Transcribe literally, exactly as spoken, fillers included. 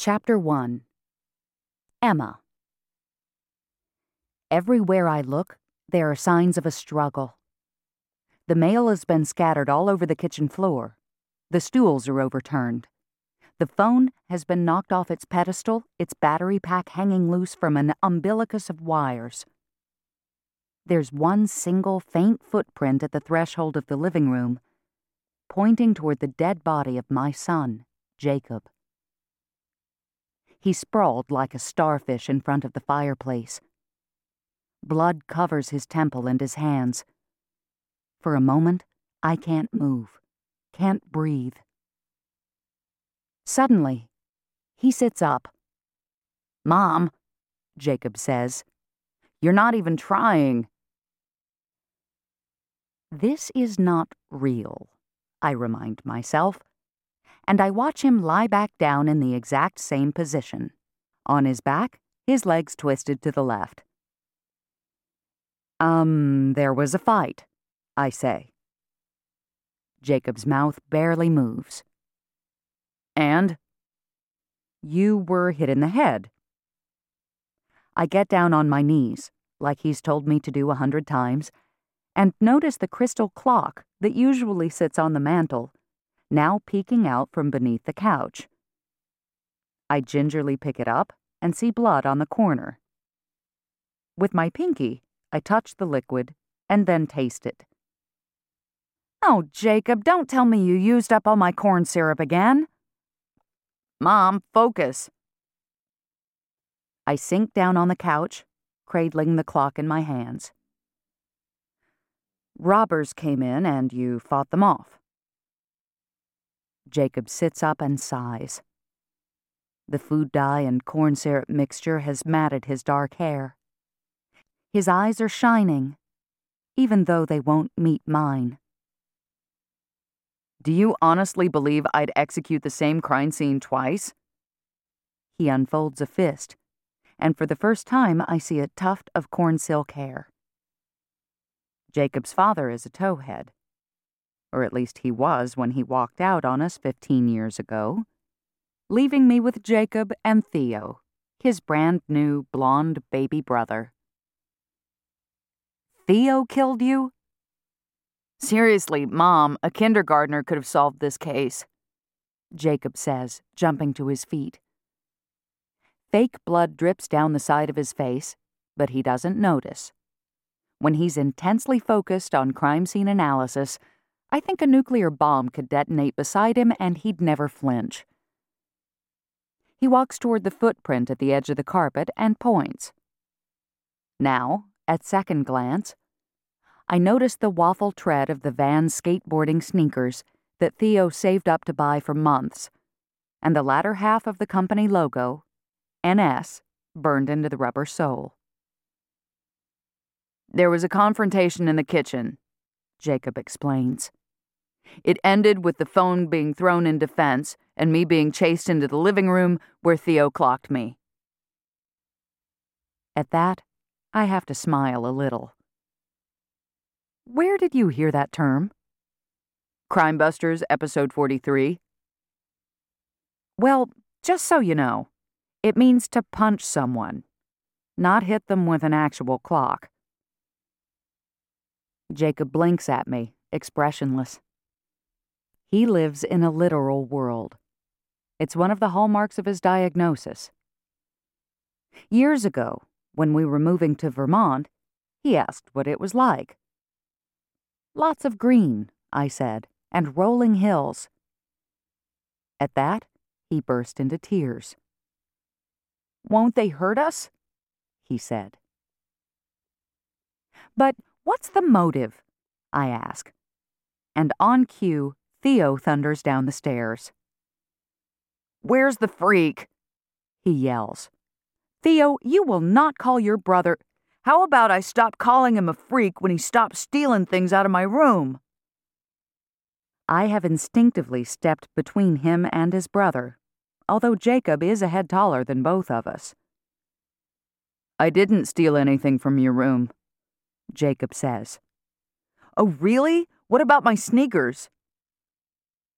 Chapter one. Emma. Everywhere I look, there are signs of a struggle. The mail has been scattered all over the kitchen floor. The stools are overturned. The phone has been knocked off its pedestal, its battery pack hanging loose from an umbilicus of wires. There's one single faint footprint at the threshold of the living room, pointing toward the dead body of my son, Jacob. He's sprawled like a starfish in front of the fireplace. Blood covers his temple and his hands. For a moment, I can't move, can't breathe. Suddenly, he sits up. "Mom," Jacob says, "you're not even trying." This is not real, I remind myself, and I watch him lie back down in the exact same position. On his back, his legs twisted to the left. Um, there was a fight, I say. Jacob's mouth barely moves. And? You were hit in the head. I get down on my knees, like he's told me to do a hundred times, and notice the crystal clock that usually sits on the mantel, now peeking out from beneath the couch. I gingerly pick it up and see blood on the corner. With my pinky, I touch the liquid and then taste it. "Oh, Jacob, don't tell me you used up all my corn syrup again." "Mom, focus." I sink down on the couch, cradling the clock in my hands. "Robbers came in and you fought them off." Jacob sits up and sighs. The food dye and corn syrup mixture has matted his dark hair. His eyes are shining, even though they won't meet mine. "Do you honestly believe I'd execute the same crime scene twice?" He unfolds a fist, and for the first time I see a tuft of corn silk hair. Jacob's father is a towhead. Or at least he was when he walked out on us fifteen years ago, leaving me with Jacob and Theo, his brand new blonde baby brother. "Theo killed you?" "Seriously, Mom, a kindergartner could have solved this case," Jacob says, jumping to his feet. Fake blood drips down the side of his face, but he doesn't notice. When he's intensely focused on crime scene analysis, I think a nuclear bomb could detonate beside him and he'd never flinch. He walks toward the footprint at the edge of the carpet and points. Now, at second glance, I notice the waffle tread of the Vans skateboarding sneakers that Theo saved up to buy for months, and the latter half of the company logo, N S, burned into the rubber sole. "There was a confrontation in the kitchen," Jacob explains. "It ended with the phone being thrown in defense and me being chased into the living room where Theo clocked me." At that, I have to smile a little. "Where did you hear that term?" "Crime Busters, episode forty-three. "Well, just so you know, it means to punch someone, not hit them with an actual clock." Jacob blinks at me, expressionless. He lives in a literal world. It's one of the hallmarks of his diagnosis. Years ago, when we were moving to Vermont, he asked what it was like. "Lots of green," I said, "and rolling hills." At that, he burst into tears. "Won't they hurt us?" he said. "But what's the motive?" I ask. And on cue, Theo thunders down the stairs. "Where's the freak?" he yells. "Theo, you will not call your brother. How about I stop calling him a freak when he stops stealing things out of my room?" I have instinctively stepped between him and his brother, although Jacob is a head taller than both of us. "I didn't steal anything from your room," Jacob says. "Oh, really? What about my sneakers?"